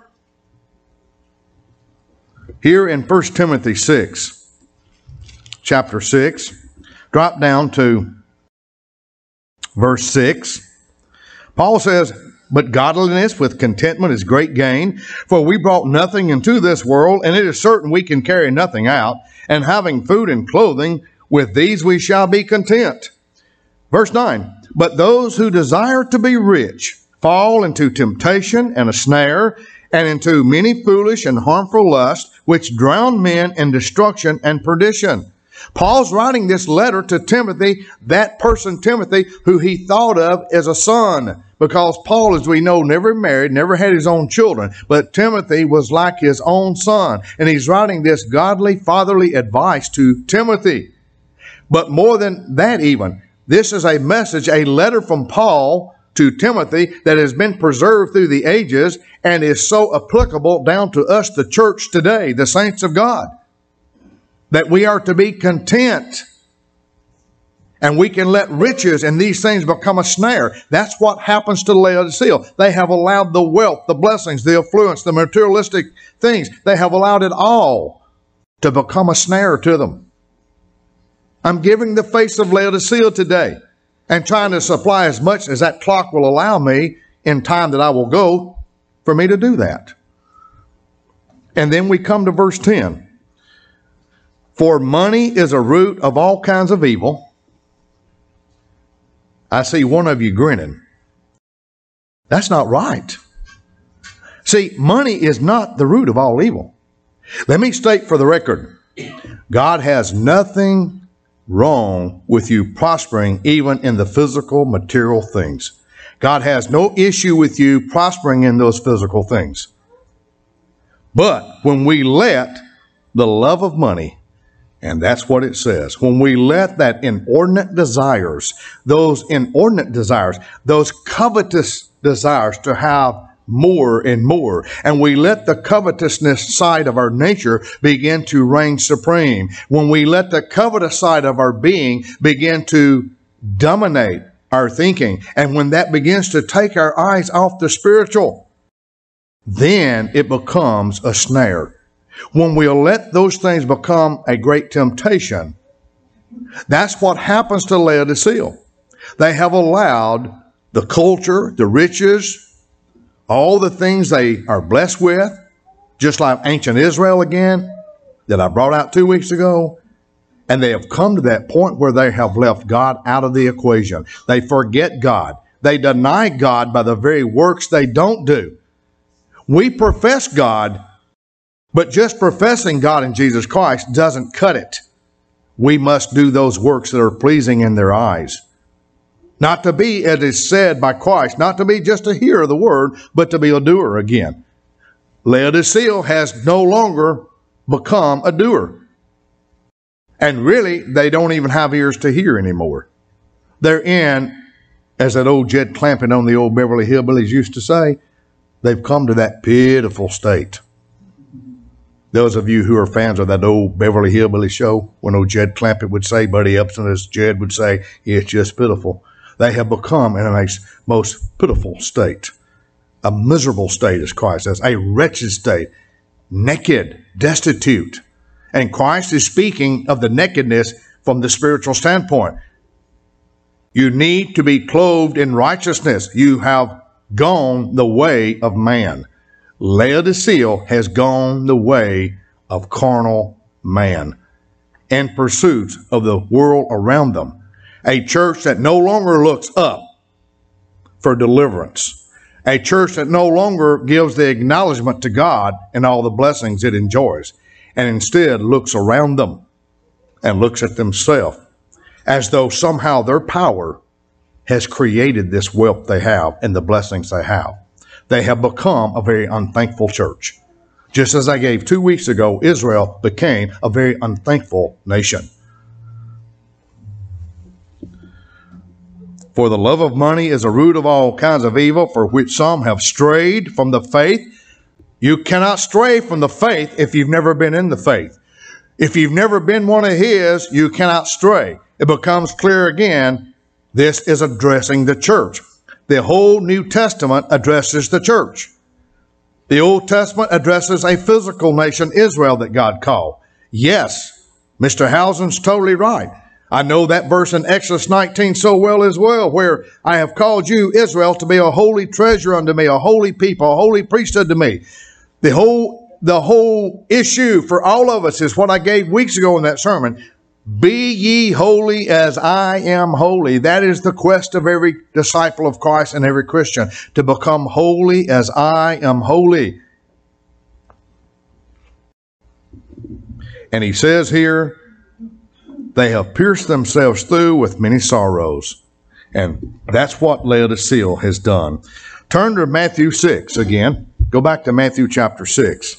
Here in 1 Timothy 6, chapter 6, drop down to verse 6. Paul says, "But godliness with contentment is great gain, for we brought nothing into this world, and it is certain we can carry nothing out. And having food and clothing, with these we shall be content." Verse 9, "But those who desire to be rich fall into temptation and a snare, and into many foolish and harmful lusts, which drown men in destruction and perdition." Paul's writing this letter to Timothy, that person Timothy, who he thought of as a son. Because Paul, as we know, never married, never had his own children. But Timothy was like his own son. And he's writing this godly, fatherly advice to Timothy. But more than that even, this is a message, a letter from Paul to Timothy that has been preserved through the ages and is so applicable down to us, the church today, the saints of God, that we are to be content. And we can let riches and these things become a snare. That's what happens to Laodicea. They have allowed the wealth, the blessings, the affluence, the materialistic things, they have allowed it all to become a snare to them. I'm giving the face of Laodicea today and trying to supply as much as that clock will allow me in time that I will go for me to do that. And then we come to verse 10. "For money is a root of all kinds of evil." I see one of you grinning. That's not right. See, money is not the root of all evil. Let me state for the record, God has nothing wrong with you prospering even in the physical, material things. God has no issue with you prospering in those physical things. But when we let the love of money, and that's what it says, when we let that inordinate desires, those covetous desires to have more and more, and we let the covetousness side of our nature begin to reign supreme, when we let the covetous side of our being begin to dominate our thinking, and when that begins to take our eyes off the spiritual, then it becomes a snare. When we let those things become a great temptation, that's what happens to Laodicea. They have allowed the culture, the riches, all the things they are blessed with, just like ancient Israel again, that I brought out 2 weeks ago, and they have come to that point where they have left God out of the equation. They forget God. They deny God by the very works they don't do. We profess God, but just professing God in Jesus Christ doesn't cut it. We must do those works that are pleasing in their eyes. Not to be, as is said by Christ, not to be just a hearer of the word, but to be a doer again. Laodicea has no longer become a doer. And really, they don't even have ears to hear anymore. They're in, as that old Jed Clampett on the old Beverly Hillbillies used to say, they've come to that pitiful state. Those of you who are fans of that old Beverly Hillbilly show, when old Jed Clampett would say, Buddy Epson, as Jed would say, it's just pitiful. They have become in a most pitiful state. A miserable state, as Christ says, a wretched state, naked, destitute. And Christ is speaking of the nakedness from the spiritual standpoint. You need to be clothed in righteousness. You have gone the way of man. Laodicea has gone the way of carnal man in pursuit of the world around them. A church that no longer looks up for deliverance. A church that no longer gives the acknowledgement to God and all the blessings it enjoys, and instead looks around them and looks at themselves as though somehow their power has created this wealth they have and the blessings they have. They have become a very unthankful church. Just as I gave 2 weeks ago, Israel became a very unthankful nation. For the love of money is a root of all kinds of evil, for which some have strayed from the faith. You cannot stray from the faith if you've never been in the faith. If you've never been one of His, you cannot stray. It becomes clear again, this is addressing the church. The whole New Testament addresses the church. The Old Testament addresses a physical nation, Israel, that God called. Yes, Mr. Housen's totally right. I know that verse in Exodus 19 so well as well, where I have called you, Israel, to be a holy treasure unto me, a holy people, a holy priesthood to me. The whole issue for all of us is what I gave weeks ago in that sermon. Be ye holy as I am holy. That is the quest of every disciple of Christ and every Christian, to become holy as I am holy. And he says here, they have pierced themselves through with many sorrows. And that's what Laodicea has done. Turn to Matthew 6 again. Go back to Matthew chapter 6.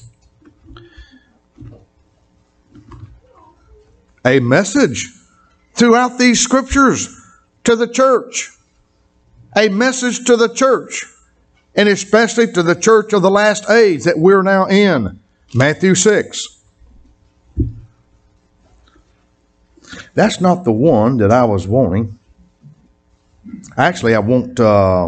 A message throughout these scriptures to the church. A message to the church. And especially to the church of the last age that we're now in. Matthew 6. That's not the one that I was wanting. Actually, I want...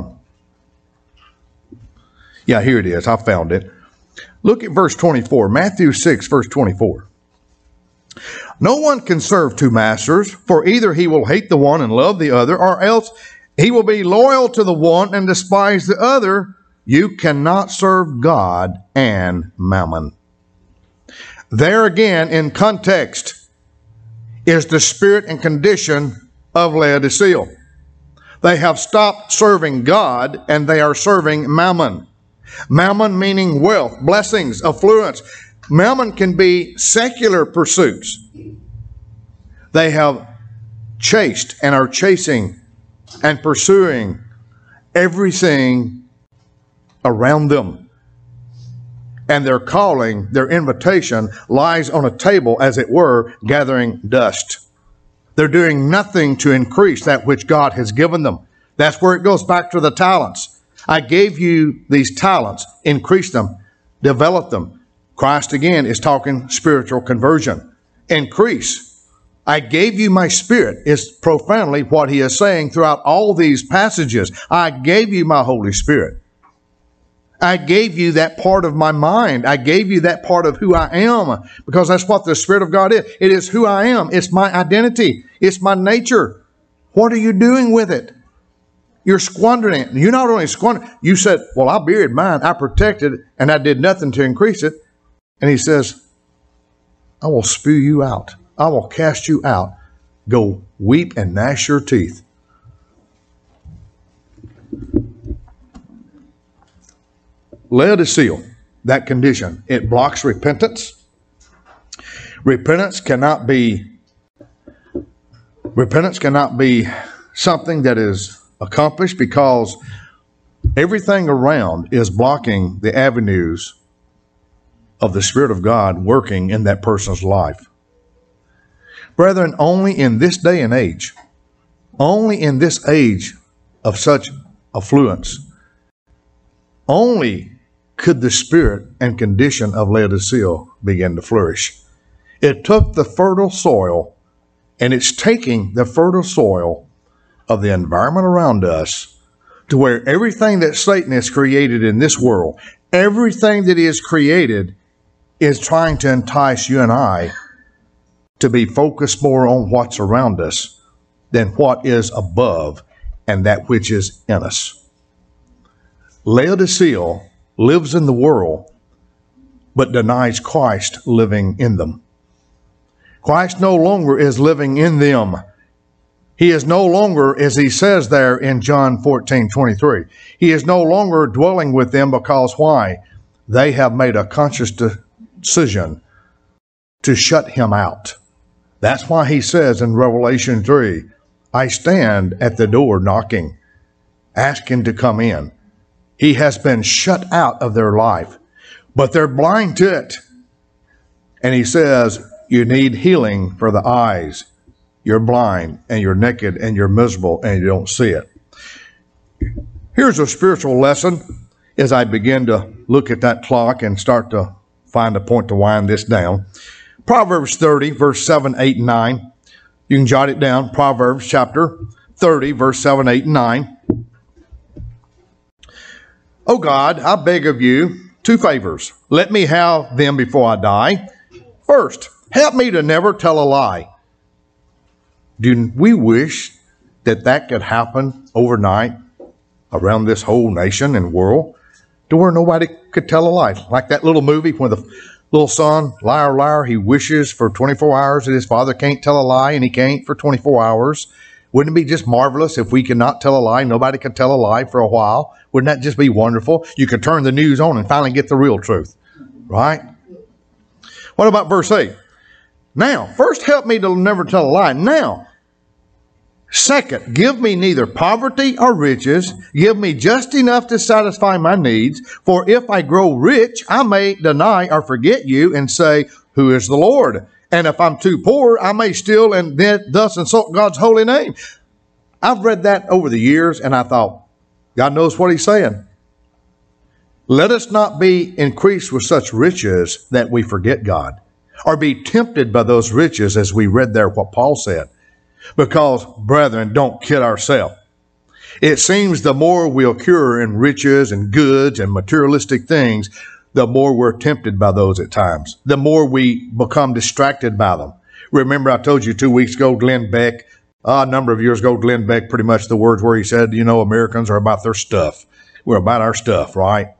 yeah, here it is. I found it. Look at verse 24. Matthew 6, verse 24. No one can serve two masters, for either he will hate the one and love the other, or else he will be loyal to the one and despise the other. You cannot serve God and mammon. There again, in context, is the spirit and condition of Laodicea. They have stopped serving God and they are serving mammon. Mammon meaning wealth, blessings, affluence. Mammon can be secular pursuits. They have chased and are chasing and pursuing everything around them. And their calling, their invitation, lies on a table, as it were, gathering dust. They're doing nothing to increase that which God has given them. That's where it goes back to the talents. I gave you these talents, increase them, develop them. Christ again is talking spiritual conversion. Increase. I gave you my spirit is profoundly what he is saying throughout all these passages. I gave you my Holy Spirit. I gave you that part of my mind. I gave you that part of who I am, because that's what the Spirit of God is. It is who I am. It's my identity. It's my nature. What are you doing with it? You're squandering it. You not only squander, you said, well, I buried mine. I protected it, and I did nothing to increase it. And he says, I will spew you out. I will cast you out. Go weep and gnash your teeth. Laodicea, that condition, it blocks repentance. Repentance cannot be something that is accomplished, because everything around is blocking the avenues of the Spirit of God working in that person's life. Brethren, only in this day and age, only in this age of such affluence, only could the spirit and condition of Laodicea begin to flourish. It took the fertile soil, and it's taking the fertile soil of the environment around us to where everything that Satan has created in this world, everything that he has created, is trying to entice you and I to be focused more on what's around us than what is above and that which is in us. Laodicea lives in the world, but denies Christ living in them. Christ no longer is living in them. He is no longer, as he says there in John 14:23, he is no longer dwelling with them, because why? They have made a conscious decision to shut him out. That's why he says in Revelation 3, I stand at the door knocking, asking to come in. He has been shut out of their life, but they're blind to it. And he says, you need healing for the eyes. You're blind and you're naked and you're miserable and you don't see it. Here's a spiritual lesson as I begin to look at that clock and start to find a point to wind this down. Proverbs 30, verse 7, 8, and 9. You can jot it down. Proverbs chapter 30, verse 7, 8, and 9. O God, I beg of you 2 favors. Let me have them before I die. First, help me to never tell a lie. Do we wish that that could happen overnight around this whole nation and world to where nobody could tell a lie? Like that little movie where the little son, liar, liar, he wishes for 24 hours that his father can't tell a lie, and he can't for 24 hours. Wouldn't it be just marvelous if we could not tell a lie? Nobody could tell a lie for a while. Wouldn't that just be wonderful? You could turn the news on and finally get the real truth, right? What about verse 8? Now, first help me to never tell a lie. Now, second, give me neither poverty or riches. Give me just enough to satisfy my needs. For if I grow rich, I may deny or forget you and say, who is the Lord? And if I'm too poor, I may steal and thus insult God's holy name. I've read that over the years and I thought, God knows what he's saying. Let us not be increased with such riches that we forget God, or be tempted by those riches, as we read there what Paul said. Because, brethren, don't kid ourselves. It seems the more we occur in riches and goods and materialistic things, the more we're tempted by those at times. The more we become distracted by them. Remember, I told you 2 weeks ago, Glenn Beck, a number of years ago, Glenn Beck, pretty much the words where he said, you know, Americans are about their stuff. We're about our stuff, right?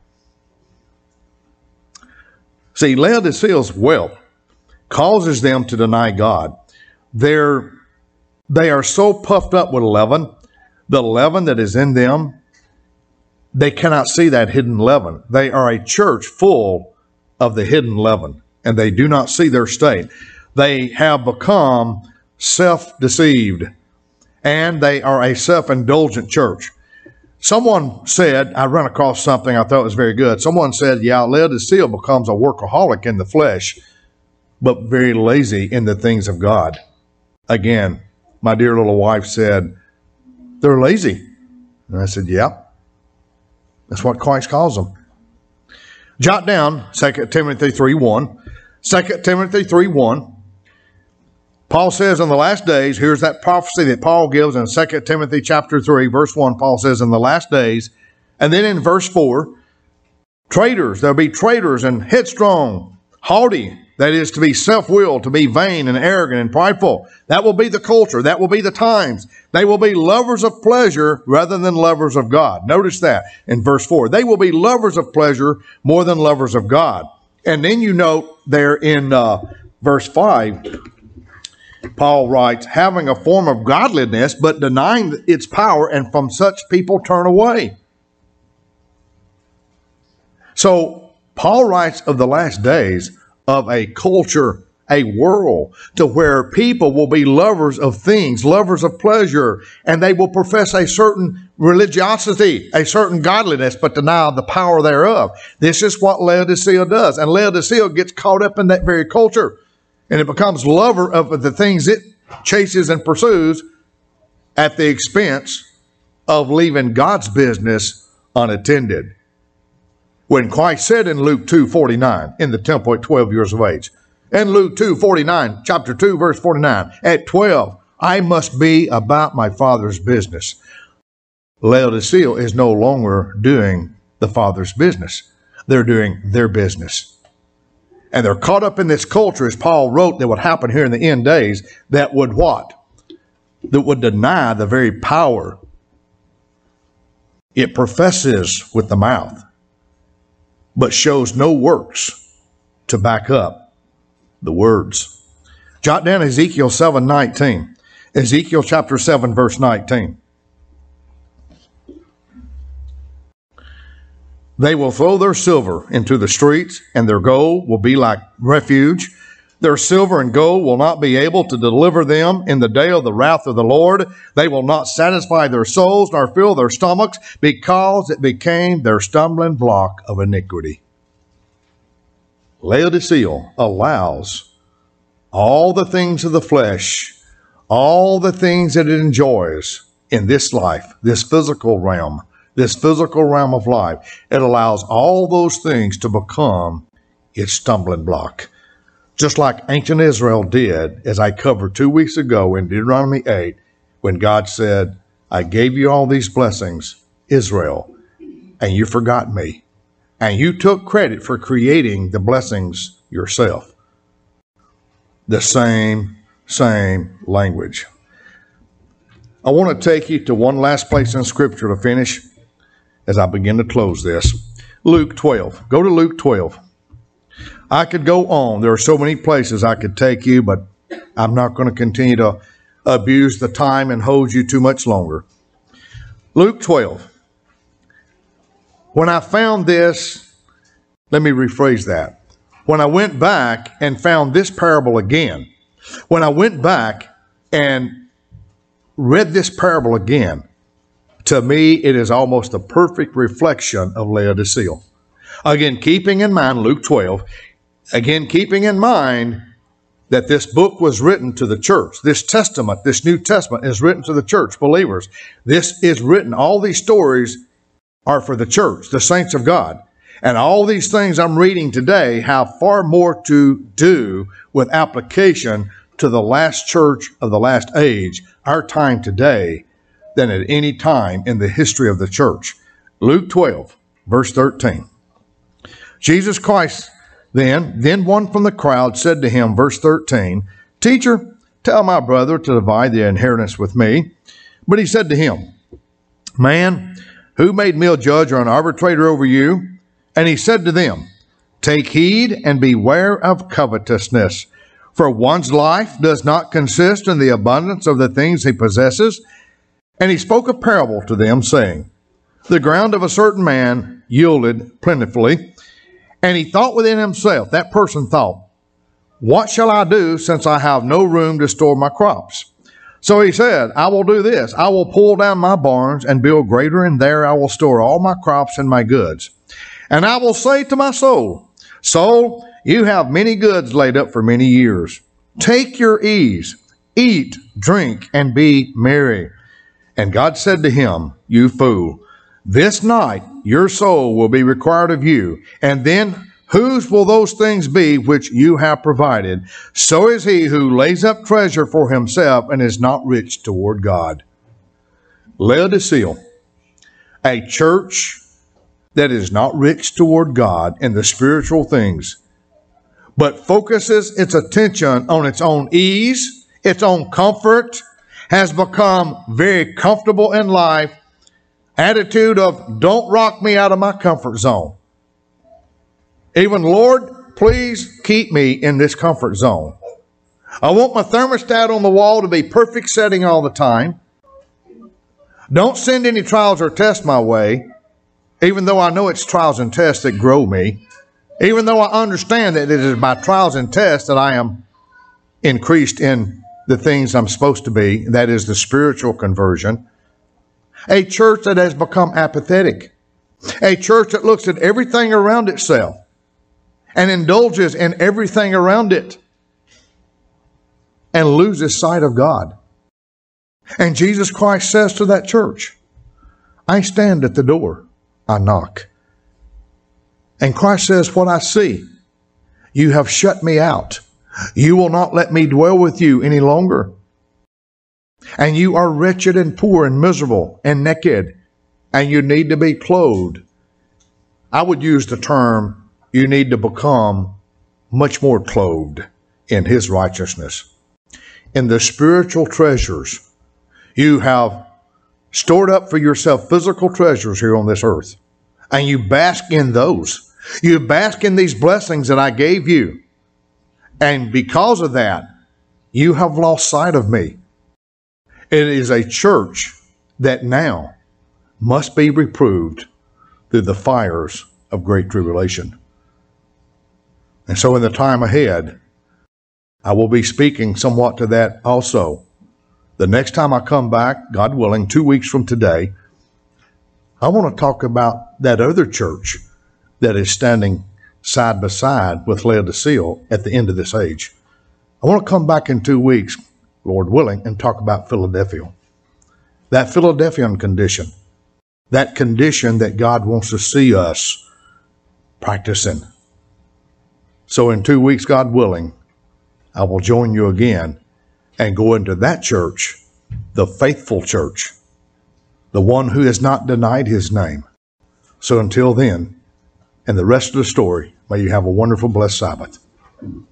See, Laodicea's wealth causes them to deny God. They are so puffed up with leaven, the leaven that is in them, they cannot see that hidden leaven. They are a church full of the hidden leaven, and they do not see their state. They have become self-deceived, and they are a self-indulgent church. Someone said, I ran across something I thought was very good. Someone said, yeah, Laodicea becomes a workaholic in the flesh, but very lazy in the things of God. Again, my dear little wife said, they're lazy. And I said, yeah, that's what Christ calls them. Jot down 2 Timothy 3:1. 2 Timothy 3:1. Paul says in the last days, here's that prophecy that Paul gives in 2 Timothy chapter 3, verse 1. Paul says in the last days, and then in verse 4, traitors, there'll be traitors and headstrong, haughty, that is to be self-willed, to be vain and arrogant and prideful. That will be the culture. That will be the times. They will be lovers of pleasure rather than lovers of God. Notice that in verse 4. They will be lovers of pleasure more than lovers of God. And then you note there in verse 5, Paul writes, having a form of godliness, but denying its power, and from such people turn away. So Paul writes of the last days of a culture, a world, to where people will be lovers of things, lovers of pleasure, and they will profess a certain religiosity, a certain godliness, but deny the power thereof. This is what Laodicea does. And Laodicea gets caught up in that very culture, and it becomes lover of the things it chases and pursues at the expense of leaving God's business unattended. When Christ said in Luke 2:49, in the temple at 12 years of age, in Luke 2:49, chapter 2, verse 49, at 12, I must be about my Father's business. Laodicea is no longer doing the Father's business. They're doing their business. And they're caught up in this culture, as Paul wrote, that would happen here in the end days, that would what? That would deny the very power it professes with the mouth, but shows no works to back up the words. Jot down Ezekiel 7:19. Ezekiel chapter 7, verse 19. They will throw their silver into the streets, and their gold will be like refuge. Their silver and gold will not be able to deliver them in the day of the wrath of the Lord. They will not satisfy their souls nor fill their stomachs, because it became their stumbling block of iniquity. Laodicea allows all the things of the flesh, all the things that it enjoys in this life, this physical realm of life. It allows all those things to become its stumbling block. Just like ancient Israel did, as I covered 2 weeks ago in Deuteronomy 8, when God said, I gave you all these blessings, Israel, and you forgot me. And you took credit for creating the blessings yourself. The same language. I want to take you to one last place in Scripture to finish as I begin to close this. Luke 12. Go to Luke 12. I could go on. There are so many places I could take you, but I'm not going to continue to abuse the time and hold you too much longer. Luke 12. When I found this, let me rephrase that. When I went back and found this parable again, when I went back and read this parable again, to me it is almost a perfect reflection of Laodicea. Again, keeping in mind Luke 12, again, keeping in mind that this book was written to the church. This testament, this New Testament is written to the church, believers. This is written, all these stories are for the church, the saints of God. And all these things I'm reading today have far more to do with application to the last church of the last age, our time today, than at any time in the history of the church. Luke 12, verse 13. Jesus Christ then one from the crowd said to him, verse 13, Teacher, tell my brother to divide the inheritance with me. But he said to him, Man, who made me a judge or an arbitrator over you? And he said to them, Take heed and beware of covetousness, for one's life does not consist in the abundance of the things he possesses. And he spoke a parable to them, saying, The ground of a certain man yielded plentifully. And he thought within himself, that person thought, What shall I do, since I have no room to store my crops? So he said, I will do this. I will pull down my barns and build greater, and there I will store all my crops and my goods. And I will say to my soul, Soul, you have many goods laid up for many years. Take your ease, eat, drink, and be merry. And God said to him, You fool, this night your soul will be required of you, and then whose will those things be which you have provided? So is he who lays up treasure for himself and is not rich toward God. Laodicea, a church that is not rich toward God in the spiritual things, but focuses its attention on its own ease, its own comfort, has become very comfortable in life. Attitude of, don't rock me out of my comfort zone. Even, Lord, please keep me in this comfort zone. I want my thermostat on the wall to be perfect setting all the time. Don't send any trials or tests my way, even though I know it's trials and tests that grow me. Even though I understand that it is by trials and tests that I am increased in the things I'm supposed to be, that is the spiritual conversion. A church that has become apathetic. A church that looks at everything around itself and indulges in everything around it and loses sight of God. And Jesus Christ says to that church, I stand at the door, I knock. And Christ says, what I see, you have shut me out. You will not let me dwell with you any longer. And you are wretched and poor and miserable and naked, and you need to be clothed. I would use the term, you need to become much more clothed in His righteousness. In the spiritual treasures, you have stored up for yourself physical treasures here on this earth, and you bask in those. You bask in these blessings that I gave you. And because of that, you have lost sight of me. It is a church that now must be reproved through the fires of great tribulation. And so in the time ahead, I will be speaking somewhat to that also. The next time I come back, God willing, 2 weeks from today, I want to talk about that other church that is standing side by side with Laodicea at the end of this age. I want to come back in 2 weeks, Lord willing, and talk about Philadelphia. That Philadelphian condition, that condition that God wants to see us practicing. So in 2 weeks, God willing, I will join you again and go into that church, the faithful church, the one who has not denied his name. So until then, and the rest of the story, may you have a wonderful, blessed Sabbath.